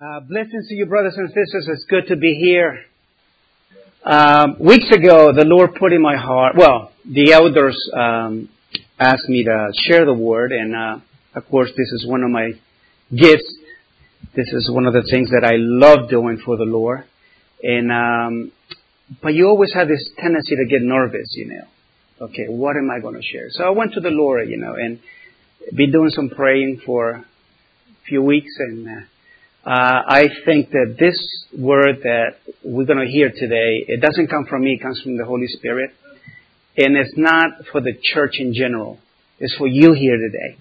Blessings to you, brothers and sisters. It's good to be here. Weeks ago, the Lord put in my heart, the elders asked me to share the word, and of course, this is one of my gifts. This is one of the things that I love doing for the Lord. And but you always have this tendency to get nervous, Okay, what am I going to share? So I went to the Lord, and been doing some praying for a few weeks, and I think that this word that we're going to hear today, it doesn't come from me, it comes from the Holy Spirit. And it's not for the church in general. It's for you here today.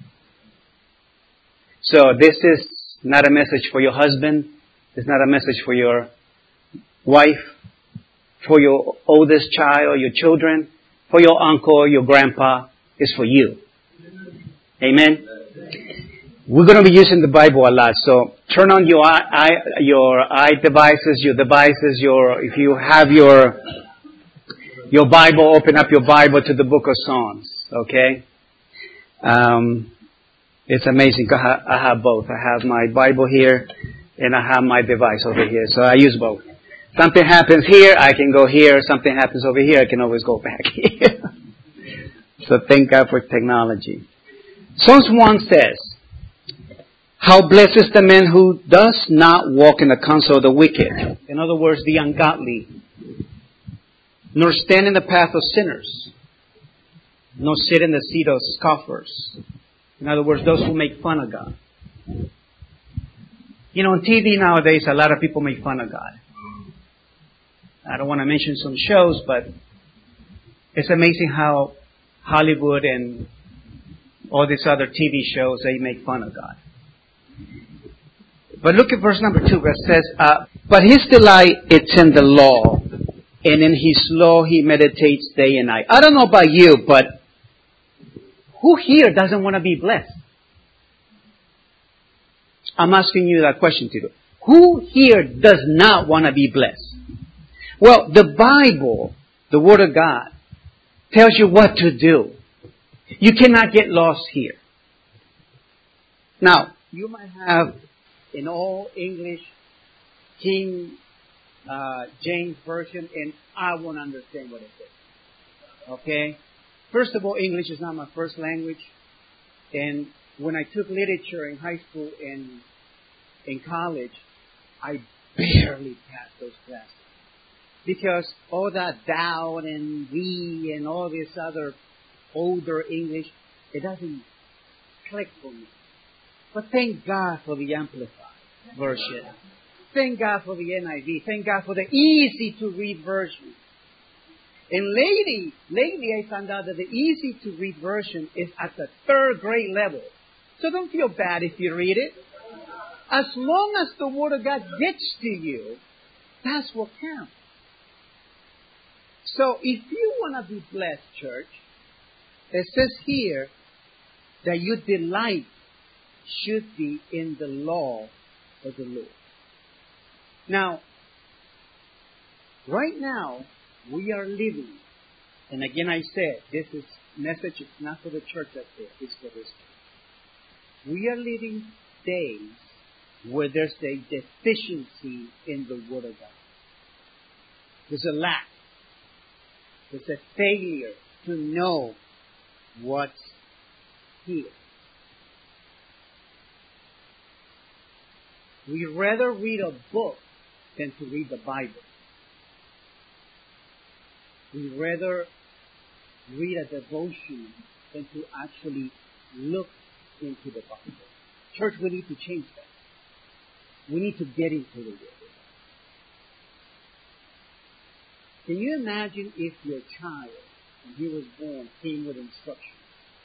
So this is not a message for your husband. It's not a message for your wife, for your oldest child, your children, for your uncle, your grandpa. It's for you. Amen. We're going to be using the Bible a lot, so turn on your devices, if you have your Bible, open up your Bible to the book of Psalms, okay? It's amazing. I have both. I have my Bible here, and I have my device over here, so I use both. Something happens here, I can go here. Something happens over here, I can always go back here. So thank God for technology. Psalms 1 says, "How blessed is the man who does not walk in the counsel of the wicked," in other words, the ungodly, "nor stand in the path of sinners, nor sit in the seat of scoffers." In other words, those who make fun of God. On TV nowadays, a lot of people make fun of God. I don't want to mention some shows, but it's amazing how Hollywood and all these other TV shows, they make fun of God. But look at verse number 2, where it says, "But his delight it's in the law, and in his law he meditates day and night." I don't know about you, but who here doesn't want to be blessed? I'm asking you that question to you. Who here does not want to be blessed? Well, the Bible, the Word of God, tells you what to do. You cannot get lost here. Now, you might have in all English King James Version, and I won't understand what it says. Okay? First of all, English is not my first language. And when I took literature in high school and in college, I barely passed those classes. Because all that thou and we and all this other older English, it doesn't click for me. But thank God for the Amplified version. Thank God for the NIV. Thank God for the easy-to-read version. And lately I found out that the easy-to-read version is at the 3rd grade level. So don't feel bad if you read it. As long as the Word of God gets to you, that's what counts. So if you want to be blessed, church, it says here that your delight should be in the law of the Lord. Now, right now, we are living, and again I said, this is message is not for the church up there, it's for this church. We are living days where there's a deficiency in the Word of God. There's a lack. There's a failure to know what's here. We rather read a book than to read the Bible. We rather read a devotion than to actually look into the Bible. Church, we need to change that. We need to get into the Word. Can you imagine if your child, when he was born, came with instructions?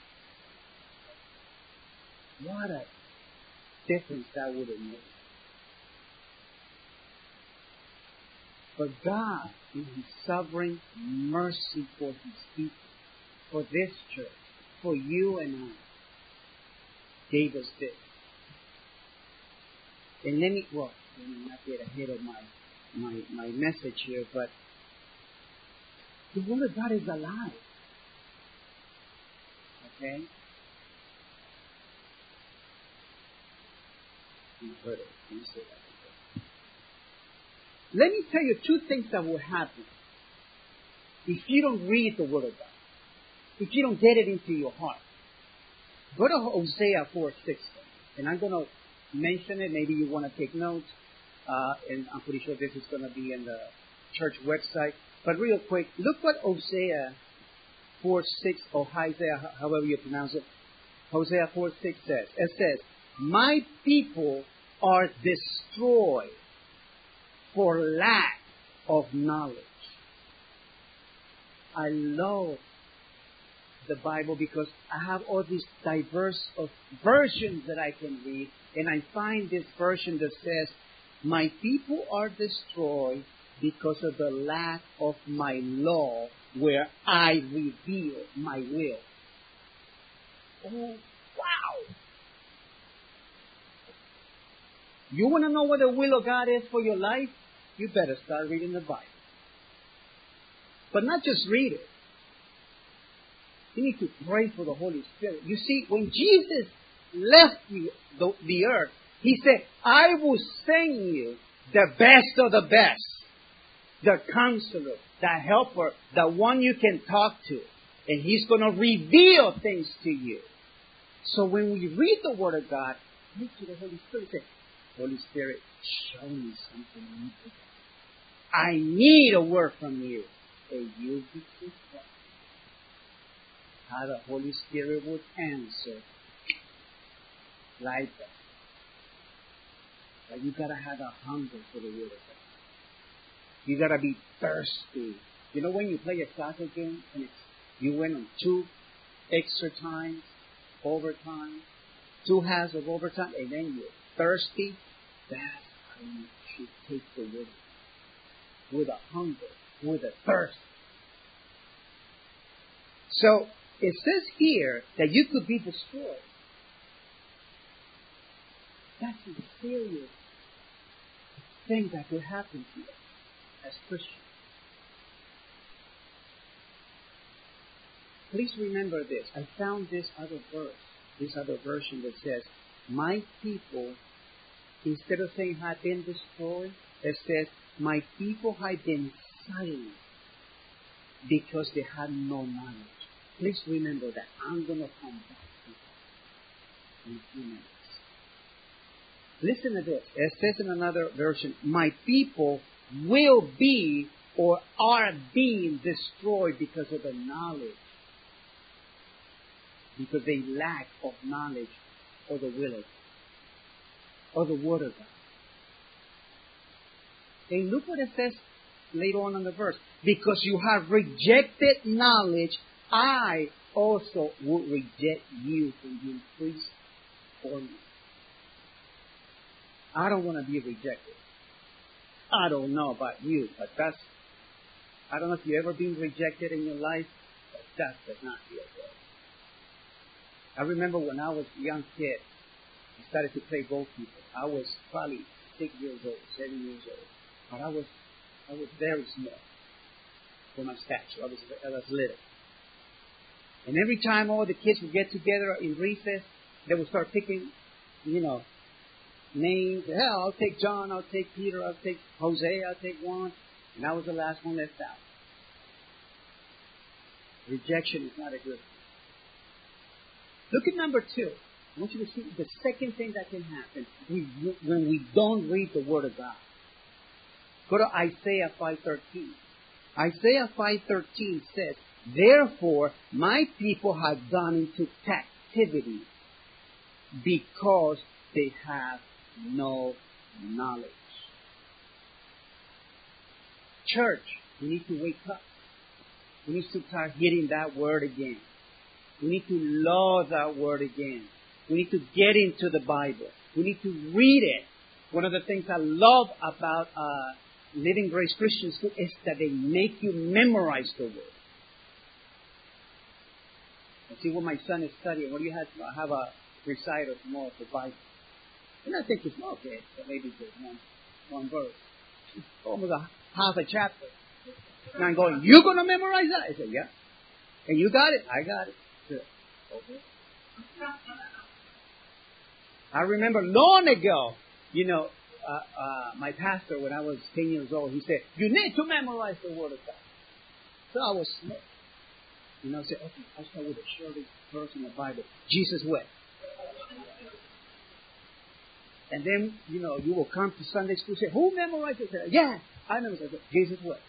What a difference that would have made. But God, in His sovereign mercy for His people, for this church, for you and I, gave us this. And let me not get ahead of my message here, but the Word of God is alive. Okay? You heard it. You say that. let me tell you two things that will happen if you don't read the Word of God. If you don't get it into your heart. Go to Hosea 4:6. And I'm going to mention it. Maybe you want to take notes. And I'm pretty sure this is going to be in the church website. But real quick, look what Hosea 4:6 or Hosea, however you pronounce it. Hosea 4:6 says. It says, my people are destroyed for lack of knowledge. I love the Bible because I have all these diverse of versions that I can read, and I find this version that says, my people are destroyed because of the lack of my law where I reveal my will. Oh, wow! You want to know what the will of God is for your life? You better start reading the Bible. But not just read it. You need to pray for the Holy Spirit. You see, when Jesus left the earth, He said, I will send you the best of the best. The counselor, the helper, the one you can talk to. And He's going to reveal things to you. So when we read the Word of God, look to the Holy Spirit and say, Holy Spirit, show me something new today. I need a word from you. And you'll be surprised how the Holy Spirit would answer like that. But you gotta have a hunger for the Word of God. You gotta be thirsty. You know when you play a soccer game and you win on 2 extra times, overtime, 2 halves of overtime, and then you're thirsty? That's how you should take the Word. With a hunger, with a thirst. So, it says here that you could be destroyed. That's a serious thing that could happen to us as Christians. Please remember this. I found this other verse, this other version that says, my people, instead of saying have been destroyed, it says, my people have been silent because they had no knowledge. Please remember that. I'm going to come back to that in a few minutes. Listen to this. It says in another version, my people will be or are being destroyed because of the knowledge. Because they lack of knowledge or the will of God, or the Word of God. And look what it says later on in the verse. Because you have rejected knowledge, I also will reject you from being priest for me. I don't want to be rejected. I don't know about you, but I don't know if you've ever been rejected in your life, but that does not feel good. I remember when I was a young kid, I started to play goalkeeper. I was probably 6 years old, 7 years old. But I was very small for my stature. I was little. And every time all the kids would get together in recess, they would start picking, names. Hell, I'll take John, I'll take Peter, I'll take Jose, I'll take Juan. And I was the last one left out. Rejection is not a good thing. Look at number 2. I want you to see the second thing that can happen when we don't read the Word of God. Go to Isaiah 5:13. Isaiah 5:13 says, therefore my people have gone into captivity because they have no knowledge. Church, we need to wake up. We need to start hitting that Word again. We need to love that Word again. We need to get into the Bible. We need to read it. One of the things I love about Living Grace Christian School is that they make you memorize the Word. I see what my son is studying. What do you have? I have a recital tomorrow of the Bible. And I think it's okay, but maybe just one verse. It's almost half a chapter. And I'm going, you going to memorize that? I said, yeah. And you got it? I got it. Good. Okay. I remember long ago, my pastor, when I was 10 years old, he said, you need to memorize the Word of God. So I was smart. I said, okay, I'll start with the shortest verse in the Bible. Jesus wept. And then, you will come to Sunday school and say, who memorized it? Yeah, I memorized it. Jesus wept.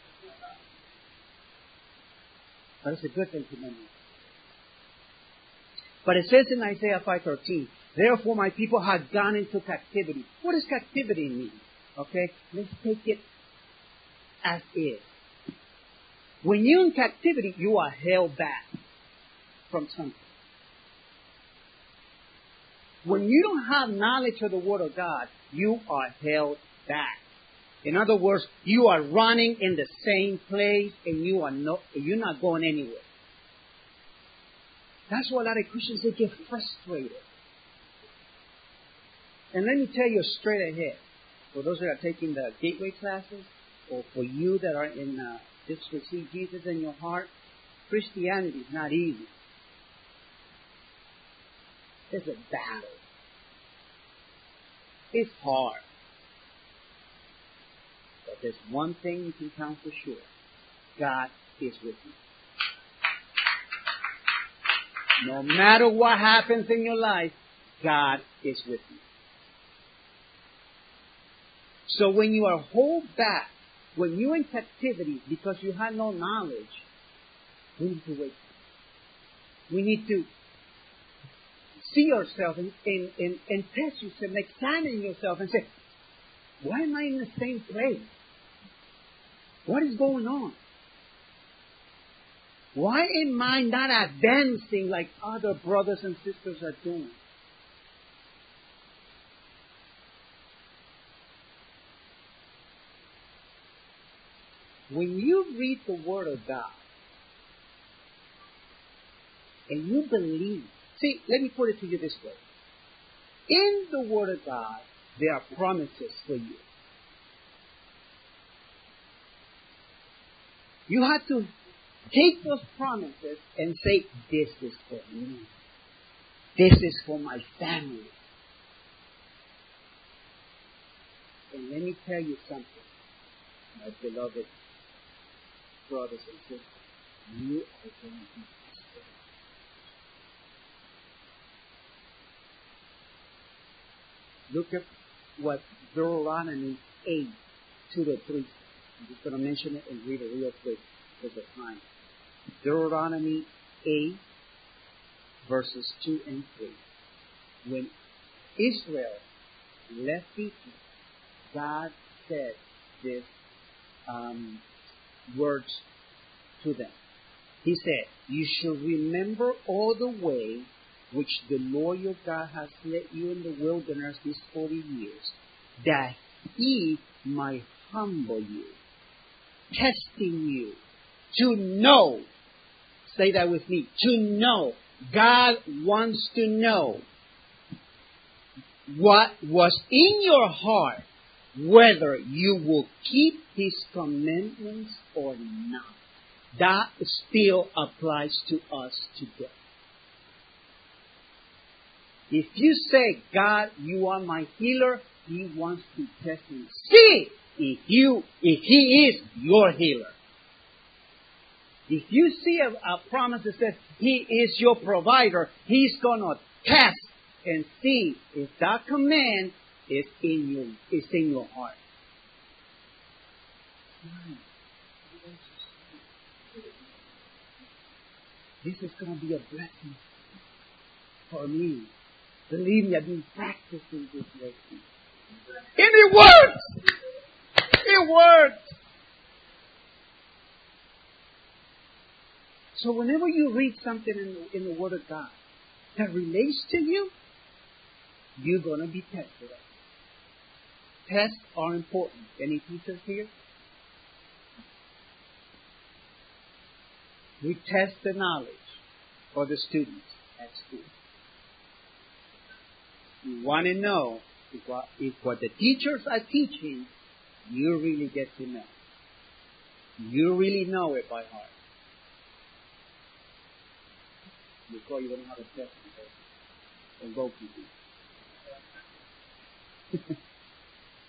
But it's a good thing to memorize. But it says in Isaiah 5:13, therefore my people have gone into captivity. What does captivity mean? Okay, let's take it as is. When you're in captivity, you are held back from something. When you don't have knowledge of the Word of God, you are held back. In other words, you are running in the same place and you're not going anywhere. That's why a lot of Christians, they get frustrated. And let me tell you straight ahead, for those that are taking the gateway classes, or for you that are in just receive Jesus in your heart, Christianity is not easy. It's a battle. It's hard. But there's one thing you can count for sure. God is with you. No matter what happens in your life, God is with you. So when you are held back, when you're in captivity because you have no knowledge, we need to wake up. We need to see yourself and test yourself and examine yourself and say, why am I in the same place? What is going on? Why am I not advancing like other brothers and sisters are doing? When you read the Word of God and you believe, see, let me put it to you this way. In the Word of God, there are promises for you. You have to take those promises and say, this is for me. This is for my family. And let me tell you something, my beloved brothers and sisters. You are going to be tested. Look at what Deuteronomy 8, 2 to 3. I'm just going to mention it and read it real quick because of time. Deuteronomy 8, verses 2 and 3. When Israel left Egypt, God said this words to them. He said, you shall remember all the way which the Lord your God has led you in the wilderness these 40 years, that He might humble you, testing you, to know. Say that with me. To know. God wants to know what was in your heart, whether you will keep His commandments or not. That still applies to us today. If you say, God, you are my healer, He wants to test you. See if He is your healer. If you see a promise that says He is your provider, He's going to test and see if that command is in your heart. This is going to be a blessing for me. Believe me, I've been practicing this lately. And it works! It works! So whenever you read something in the Word of God that relates to you, you're going to be tested. Tests are important. Any teachers here? We test the knowledge for the students at school. You want to know if what the teachers are teaching, you really get to know. You really know it by heart. Before you don't have a test and go to you.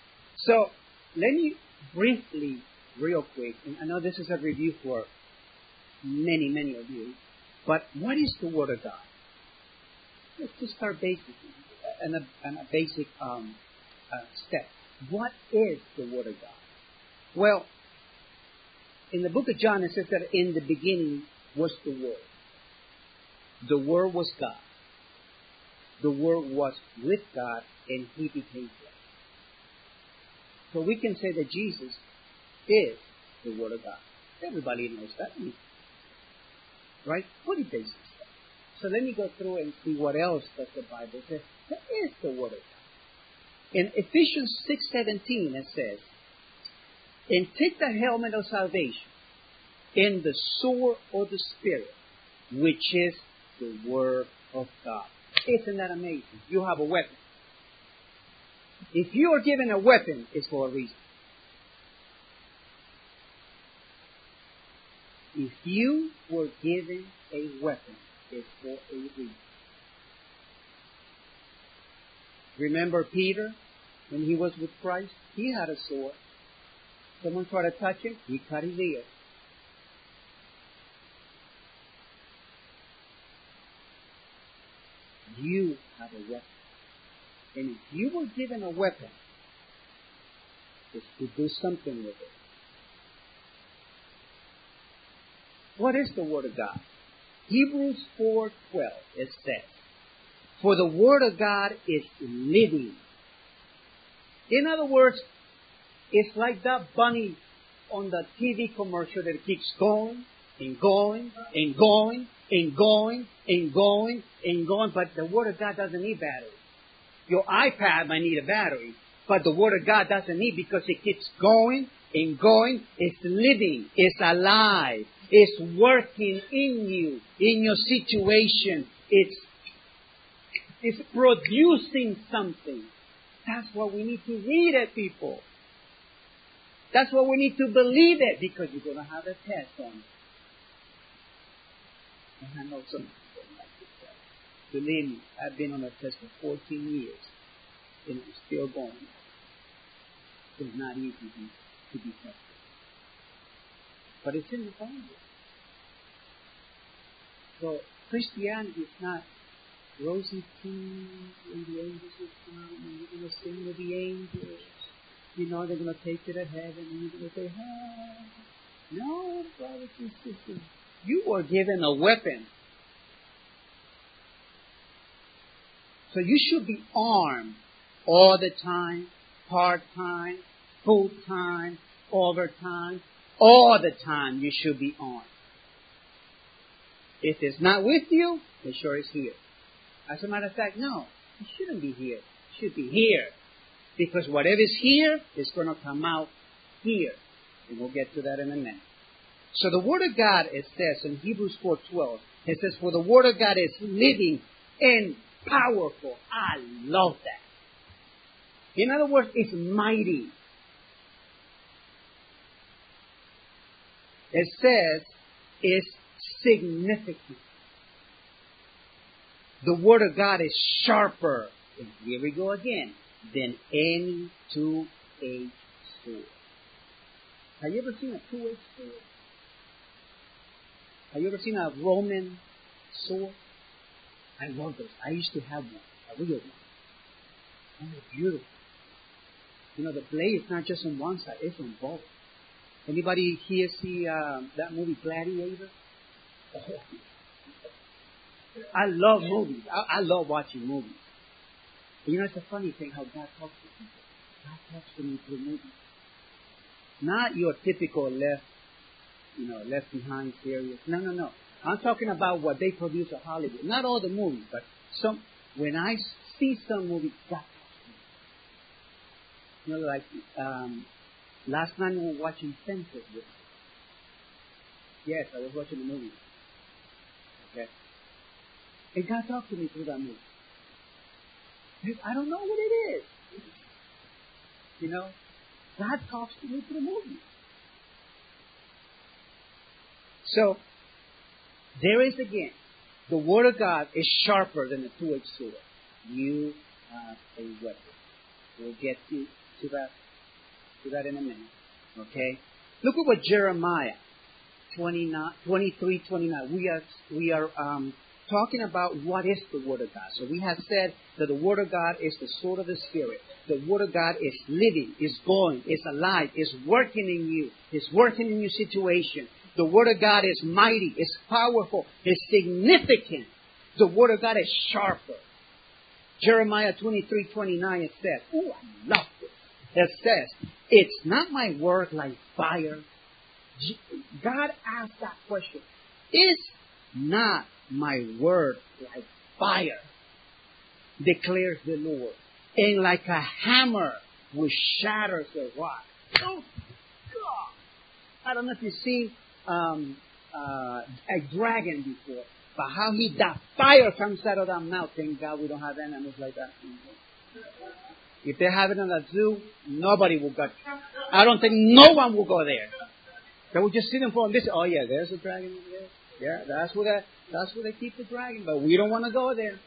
So, let me briefly, real quick, and I know this is a review for many, many of you, but what is the Word of God? Let's just start basic, and a basic step. What is the Word of God? Well, in the book of John, it says that in the beginning was the Word. The Word was God. The Word was with God, and He became flesh. So we can say that Jesus is the Word of God. Everybody knows that. Right? Pretty basic stuff. So let me go through and see what else does the Bible say. That is the Word of God. In Ephesians 6:17 it says, and take the helmet of salvation and the sword of the Spirit, which is the Word of God. Isn't that amazing? You have a weapon. If you are given a weapon, it's for a reason. If you were given a weapon, it's for a reason. Remember Peter, when he was with Christ? He had a sword. Someone tried to touch him, he cut his ear. You have a weapon. And if you were given a weapon, it's to do something with it. What is the Word of God? Hebrews 4:12, it says, for the Word of God is living. In other words, it's like that bunny on the TV commercial that keeps going and going and going and going and going and going, but the Word of God doesn't need battery. Your iPad might need a battery, but the Word of God doesn't need, because it keeps going and going. It's living. It's alive. It's working in you, in your situation. It's producing something. That's what we need to read it, people. That's what we need to believe it, because you're going to have a test on it. And I know some people don't like this test. Believe me, I've been on a test for 14 years, and I'm still going. It's not easy to be tested. But it's in the Bible. So Christianity is not rosy tints and the angels will come and you're going to sing with the angels. You know, they're going to take you to heaven and you're going to say, oh. No, brothers and sisters. You were given a weapon. So you should be armed all the time, part-time, full-time, overtime. All the time you should be armed. If it's not with you, it sure is here. As a matter of fact, no, it shouldn't be here. It should be here. Because whatever is here is going to come out here. And we'll get to that in a minute. So the Word of God, it says in Hebrews 4:12, it says, for the Word of God is living and powerful. I love that. In other words, it's mighty. It says it's significant. The Word of God is sharper, and here we go again, than any two-edged sword. Have you ever seen a two-edged sword? Have you ever seen a Roman sword? I love those. I used to have one, a real one. And they're beautiful. You know, the blade is not just on one side, it's on both. Anybody here see that movie Gladiator? Oh. I love movies. I love watching movies. You know, it's a funny thing how God talks to people. God talks to me through movies. Not your typical left behind series. No. I'm talking about what they produce at Hollywood. Not all the movies, but some. When I see some movies, God talks to me. You know, like last night we were watching Fences. Yes, I was watching a movie. Okay. And God talked to me through that movie. I don't know what it is. You know, God talks to me through movies. So, there is again, the Word of God is sharper than a two-edged sword. You have a weapon. We'll get to that to that in a minute. Okay? Look at what Jeremiah 23:29. We are talking about what is the Word of God. So we have said that the Word of God is the sword of the Spirit. The Word of God is living, is going, is alive, is working in you, is working in your situation. The Word of God is mighty, is powerful, is significant. The Word of God is sharper. Jeremiah 23:29, it says, oh, I love this. It says, it's not my word like fire. God asked that question. Is not my word like fire, declares the Lord, and like a hammer which shatters the rock. Oh, God! I don't know if you've seen a dragon before, but how that fire comes out of that mouth. Thank God we don't have animals like that. If they have it in a zoo, nobody will go. I don't think no one will go there. They will just sit and fall. Listen, oh yeah, there's a dragon over there. Yeah, that's where they keep the dragon. But we don't want to go there.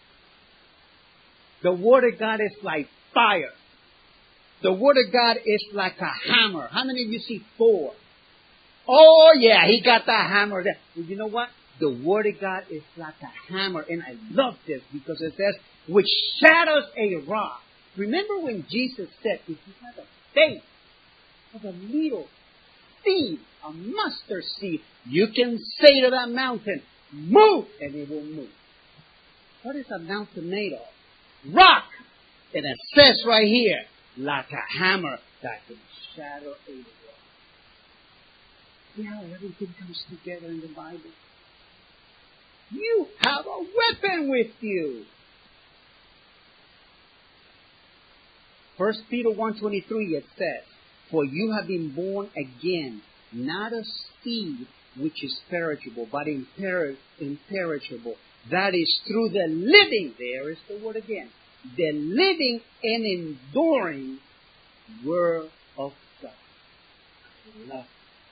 The Word of God is like fire. The Word of God is like a hammer. How many of you see Thor? Oh yeah, he got that hammer there. Well, you know what? The Word of God is like a hammer. And I love this because it says, which shatters a rock. Remember when Jesus said, if you have a faith of a little seed, a mustard seed, you can say to that mountain, move, and it will move. What is a mountain made of? Rock. And it says right here, like a hammer that can shatter a rock. See how everything comes together in the Bible? You have a weapon with you. 1 Peter 1:23, it says, for you have been born again, not of seed which is perishable, but imperishable. That is through the living, there is the word again, the living and enduring Word of God. Love.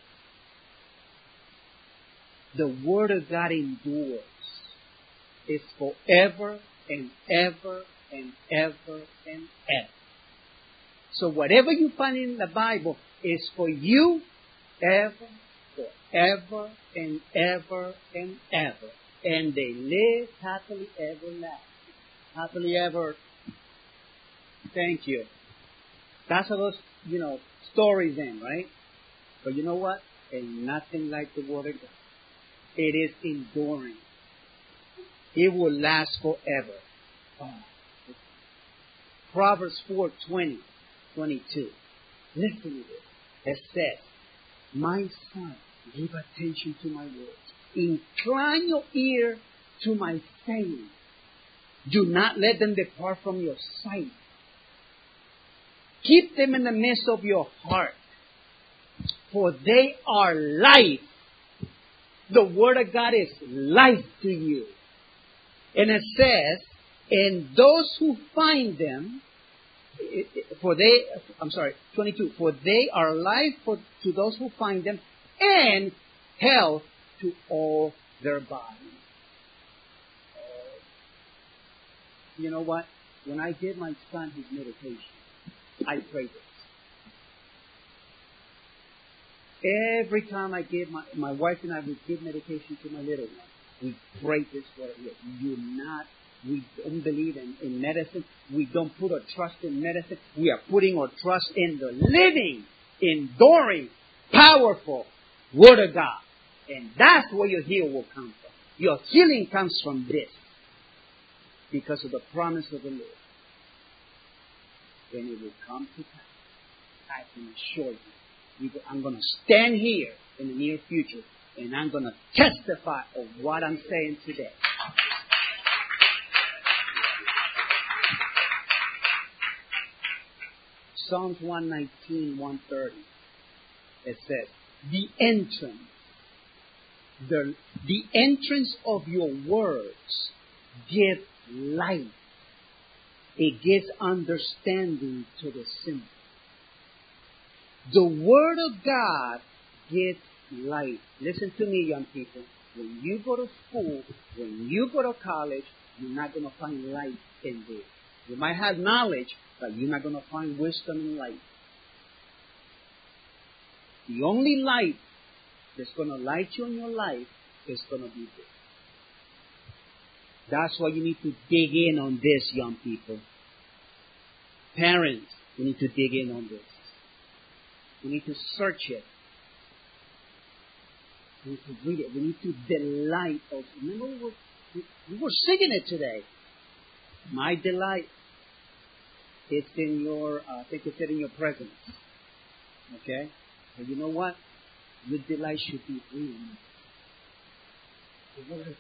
The Word of God endures. It's forever and ever and ever and ever. So whatever you find in the Bible is for you ever, forever and ever and ever. And they live happily ever lasting. Happily ever. Thank you. That's how those, stories end, right? But you know what? Ain't nothing like the Word of God. It is enduring. It will last forever. Oh. Proverbs 4:20. 22. Listen to this. It says, my son, give attention to my words. Incline your ear to my saying. Do not let them depart from your sight. Keep them in the midst of your heart. For they are life. The Word of God is life to you. And it says, and those who find them, 22. For they are life to those who find them, and health to all their bodies. You know what? When I give my son his meditation, I pray this. Every time I give my wife and I would give medication to my little one, we pray this word. We don't believe in medicine. We don't put our trust in medicine. We are putting our trust in the living, enduring, powerful Word of God. And that's where your healing will come from. Your healing comes from this. Because of the promise of the Lord. Then it will come to pass. I can assure you. I'm going to stand here in the near future and I'm going to testify of what I'm saying today. Psalms 119, 130. It says, the entrance of your words give light. It gives understanding to the simple. The Word of God gives light. Listen to me, young people. When you go to school, when you go to college, you're not going to find light in there. You might have knowledge, but you're not going to find wisdom and light. The only light that's going to light you in your life is going to be this. That's why you need to dig in on this, young people. Parents, we need to dig in on this. We need to search it. We need to read it. We need to delight also. Remember, we were singing it today. My delight. It's in your, I think it's in your presence. Okay? And you know what? Your delight should be reading the Word of God.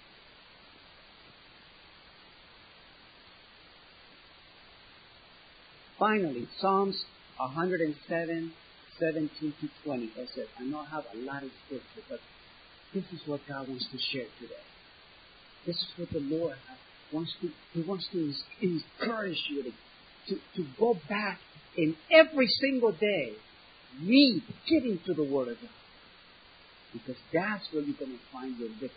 Finally, Psalms 107, 17 to 20. I said, I know I have a lot of scripture, but this is what God wants to share today. This is what the Lord wants to. He wants to encourage you to go back in every single day, read, get into the Word of God, because that's where you're going to find your victory.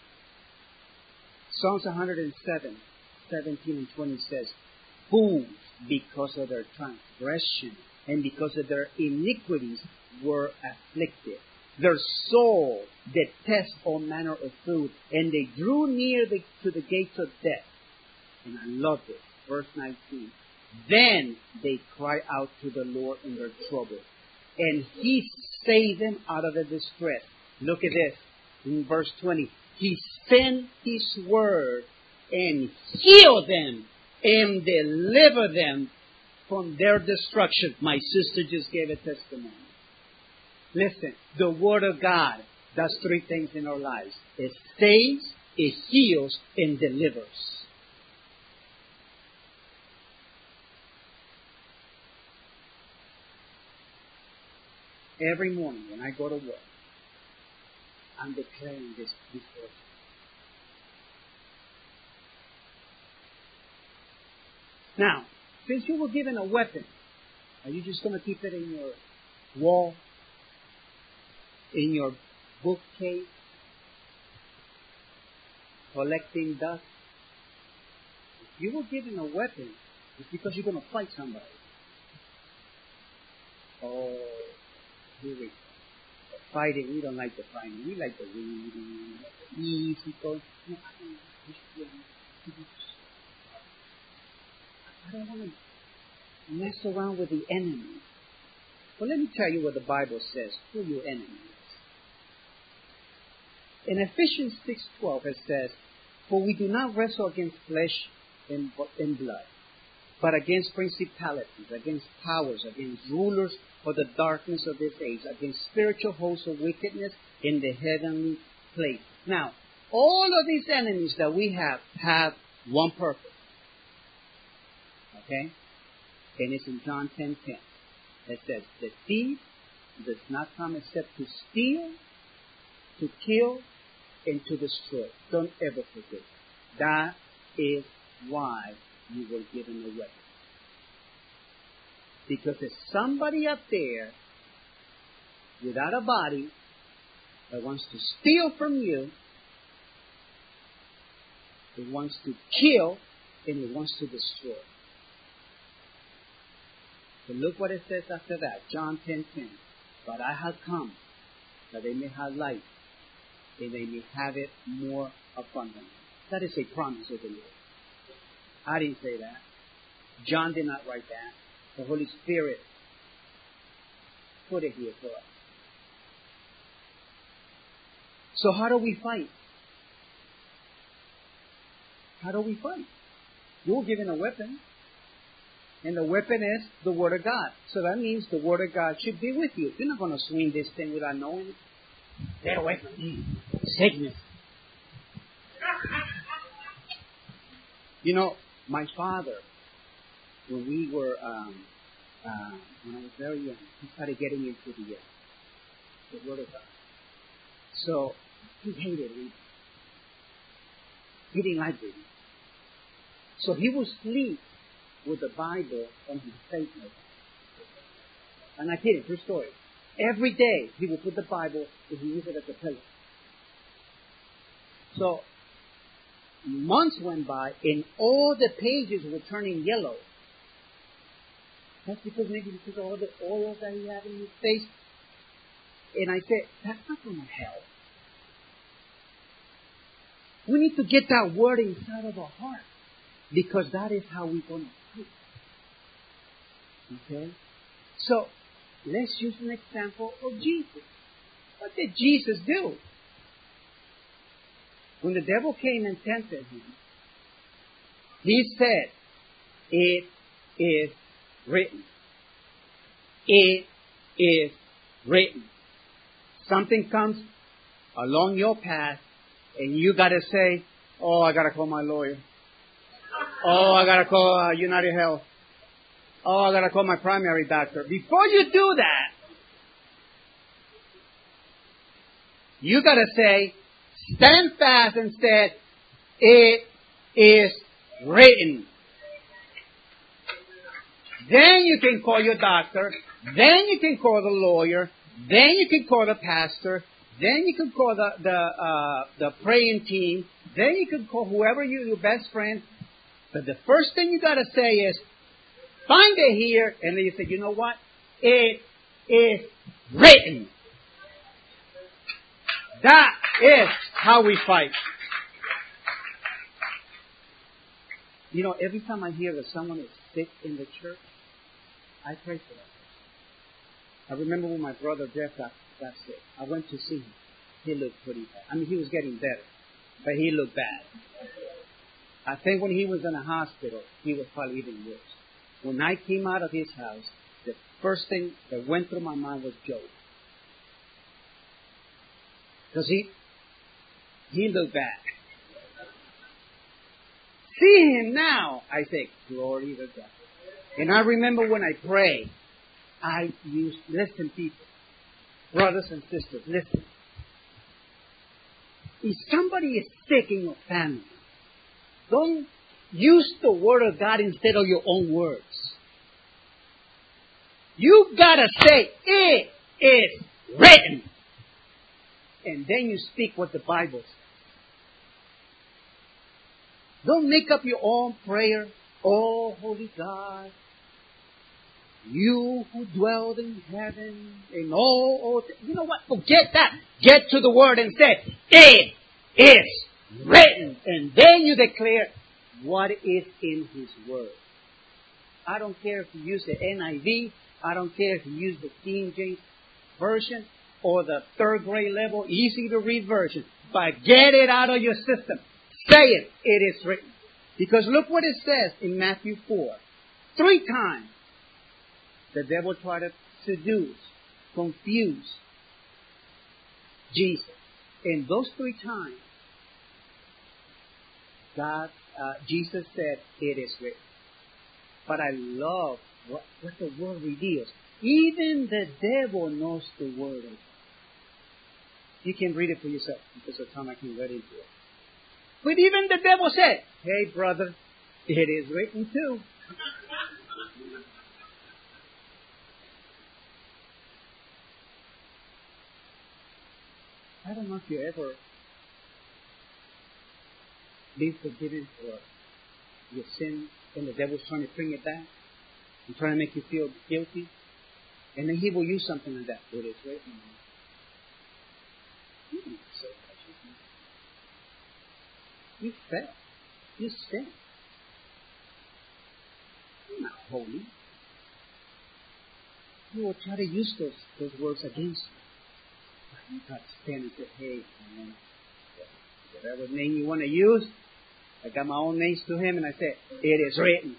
Psalms 107, 17 and 20 says, "Fools, because of their transgression and because of their iniquities, were afflicted. Their soul detests all manner of food, and they drew near to the gates of death." And I love this. Verse 19. "Then they cry out to the Lord in their trouble, and He saved them out of their distress." Look at this. In verse 20. "He sent His word and healed them and deliver them from their destruction." My sister just gave a testimony. Listen, the Word of God does three things in our lives. It saves, it heals, and delivers. Every morning when I go to work, I'm declaring this word. Now, since you were given a weapon, are you just going to keep it in your wall, in your bookcase, collecting dust? If you were given a weapon, it's because you're going to fight somebody. Oh, here we go. Fighting, we don't like the fighting. We like the reading, the easy going. No, I don't want to mess around with the enemy. Well, let me tell you what the Bible says. Who your enemy is. In Ephesians 6:12 it says, "For we do not wrestle against flesh and blood, but against principalities, against powers, against rulers of the darkness of this age, against spiritual hosts of wickedness in the heavenly place." Now, all of these enemies that we have one purpose. Okay? And it's in John 10:10. It says, "The thief does not come except to steal, to kill, and to destroy." Don't ever forget. That is why you were given a weapon. Because there's somebody up there without a body that wants to steal from you, it wants to kill, and it wants to destroy. So look what it says after that. John 10:10. "But I have come that they may have life, and they may have it more abundantly." That is a promise of the Lord. I didn't say that. John did not write that. The Holy Spirit put it here for us. So how do we fight? How do we fight? You were given a weapon. And the weapon is the Word of God. So that means the Word of God should be with you. You're not going to swing this thing without knowing it. Get away from me. Sickness. You know, my father, when we were, when I was very young, he started getting into the Word of God. So he hated reading. He didn't like reading. So he would sleep with the Bible on his face. And I kid you, true story. Every day he would put the Bible and he used it as a pillow. So months went by and all the pages were turning yellow. That's because maybe because of all the oil that he had in his face. And I said, that's not going to help. We need to get that word inside of our heart. Because that is how we're going to pray. Okay? So, let's use an example of Jesus. What did Jesus do? When the devil came and tempted him, he said, it is written. It is written. Something comes along your path, and you got to say, oh, I got to call my lawyer. Oh, I got to call United Health. Oh, I got to call my primary doctor. Before you do that, you got to say, stand fast and say, it is written. Then you can call your doctor. Then you can call the lawyer. Then you can call the pastor. Then you can call the praying team. Then you can call whoever your best friend. But the first thing you got to say is, find it here. And then you say, you know what? It is written. That is how we fight. You know, every time I hear that someone is sick in the church, I pray for them. I remember when my brother Jeff got sick. I went to see him. He looked pretty bad. I mean, he was getting better, but he looked bad. I think when he was in a hospital, he was probably even worse. When I came out of his house, the first thing that went through my mind was Job. Because he looked bad. See him now, I say, glory to God. And I remember when I pray, I used, listen people, brothers and sisters, listen. If somebody is sick in your family, don't use the word of God instead of your own words. You gotta say, it is written. And then you speak what the Bible says. Don't make up your own prayer. Oh, holy God, you who dwelled in heaven, and you know what? Forget that. Get to the word and say, it is written. And then you declare what is in His word. I don't care if you use the NIV. I don't care if you use the King James Version or the third grade level, easy to read version. But get it out of your system. Say it. It is written. Because look what it says in Matthew 4. 3 times the devil tried to seduce, confuse Jesus. And those 3 times, Jesus said, it is written. But I love what the word reveals. Even the devil knows the word of God. You can read it for yourself because of time I can read into it. But even the devil said, hey brother, it is written too. I don't know if you ever been forgiven for your sin and the devil's trying to bring it back and trying to make you feel guilty. And then he will use something like that. It is written. You fell. You sinned. You're not holy. You will try to use those words against you. But you got to stand and say, hey, man, whatever name you want to use, I got my own names to him, and I say, it is written.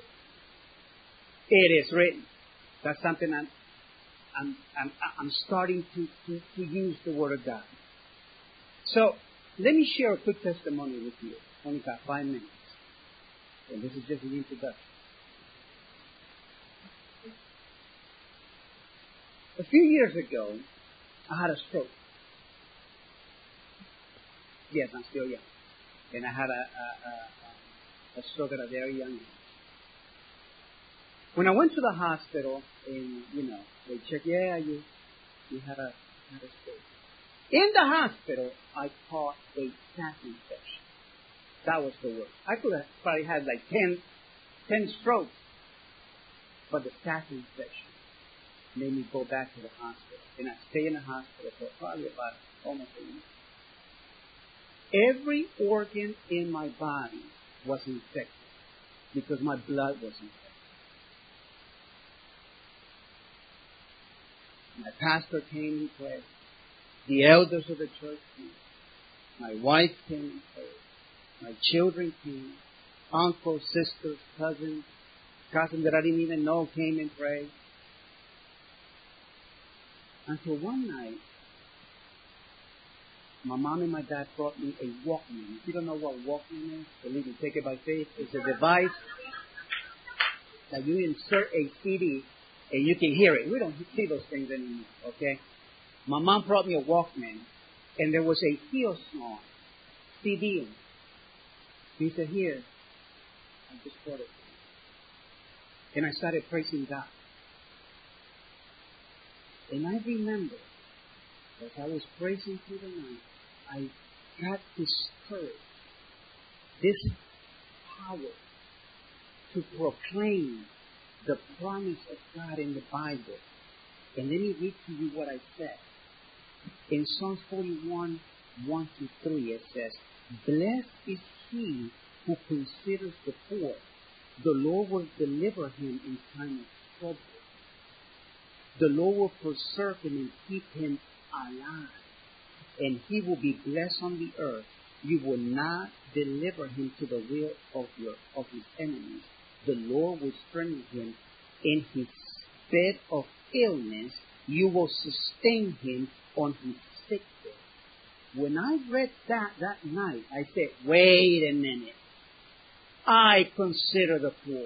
It is written. That's something I'm starting to use the Word of God. So, let me share a quick testimony with you. Only got 5 minutes. And this is just an introduction. A few years ago, I had a stroke. Yes, I'm still young. And I had a stroke at a very young age. When I went to the hospital, and, they checked, yeah, you had a stroke. In the hospital, I caught a staph infection. That was the worst. I could have probably had like 10 strokes, but the staph infection. made me go back to the hospital. And I stayed in the hospital for probably about almost a week. Every organ in my body was infected because my blood was infected. My pastor came and prayed. The elders of the church came. My wife came and prayed. My children came. Uncles, sisters, cousins that I didn't even know came and prayed. Until one night, my mom and my dad brought me a Walkman. If you don't know what Walkman is, believe me, take it by faith. It's a device that you insert a CD and you can hear it. We don't see those things anymore, okay? My mom brought me a Walkman, and there was a Hillsong CD in it. He said, here, I just brought it. And I started praising God. And I remember, as I was praising through the night, I got discouraged. This power to proclaim the promise of God in the Bible. And let me read to you what I said. In Psalms 41, 1-3, it says, blessed is he who considers the poor. The Lord will deliver him in time of trouble. The Lord will preserve him and keep him alive. And he will be blessed on the earth. You will not deliver him to the will of his enemies. The Lord will strengthen him in his bed of illness. You will sustain him on his sick bed. When I read that night, I said, wait a minute. I consider the poor.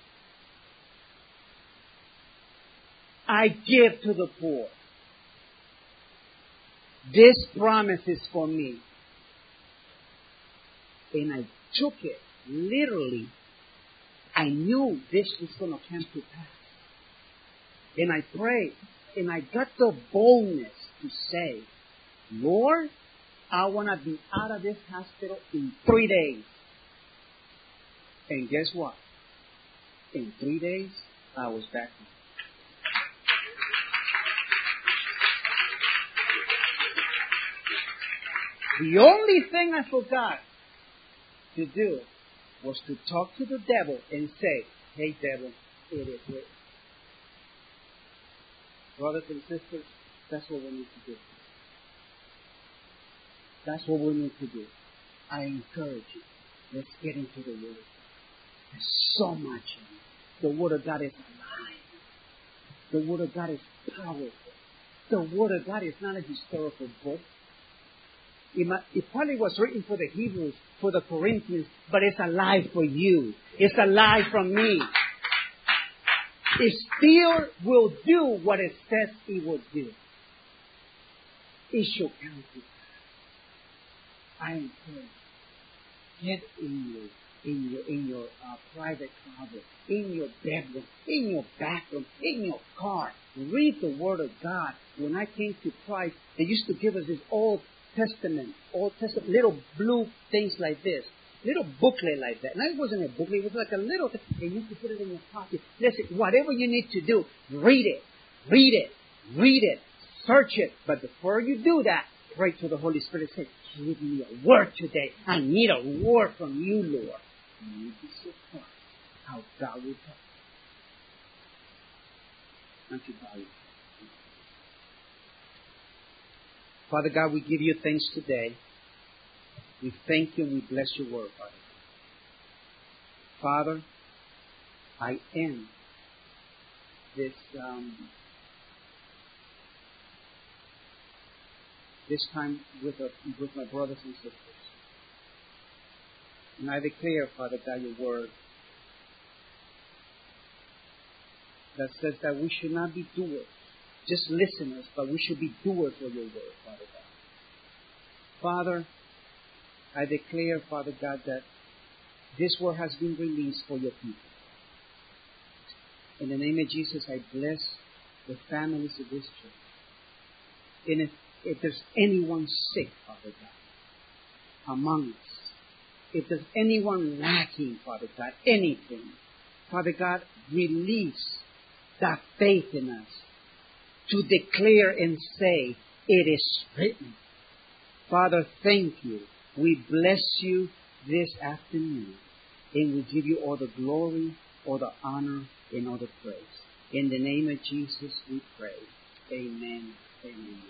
I give to the poor. This promise is for me. And I took it literally. I knew this was going to come to pass. And I prayed. And I got the boldness to say, Lord, I want to be out of this hospital in 3 days. And guess what? In 3 days, I was back home. The only thing I forgot to do was to talk to the devil and say, hey, devil, it is written. Brothers and sisters, that's what we need to do. That's what we need to do. I encourage you. Let's get into the Word of God. There's so much in it. The Word of God is alive. The Word of God is powerful. The Word of God is not a historical book. It probably was written for the Hebrews, for the Corinthians, but it's alive for you. It's alive from me. It still will do what it says it will do. It shall come to pass. I encourage you. Get in your private closet, in your bedroom, in your bathroom, in your car. Read the Word of God. When I came to Christ, they used to give us this Old Testament, little blue things like this, little booklet like that. And it wasn't a booklet; it was like a little thing. And you could put it in your pocket. Listen, whatever you need to do, read it, search it. But before you do that, pray to the Holy Spirit. Say, give me a word today. I need a word from you, Lord. And you'd be surprised how God will help. Don't you bow your head? Father God, we give you thanks today. We thank you and we bless your word, Father. Father, I end this time with my brothers and sisters. And I declare, Father God, your word that says that we should not be doers, just listeners, but we should be doers of your word, Father God. Father, I declare, Father God, that this word has been released for your people. In the name of Jesus, I bless the families of this church. And if there's anyone sick, Father God, among us, if there's anyone lacking, Father God, anything, Father God, release that faith in us to declare and say, it is written. Father, thank you. We bless you this afternoon. And we give you all the glory, all the honor, and all the praise. In the name of Jesus we pray. Amen. Amen.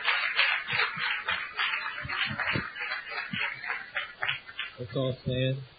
Let's all stand.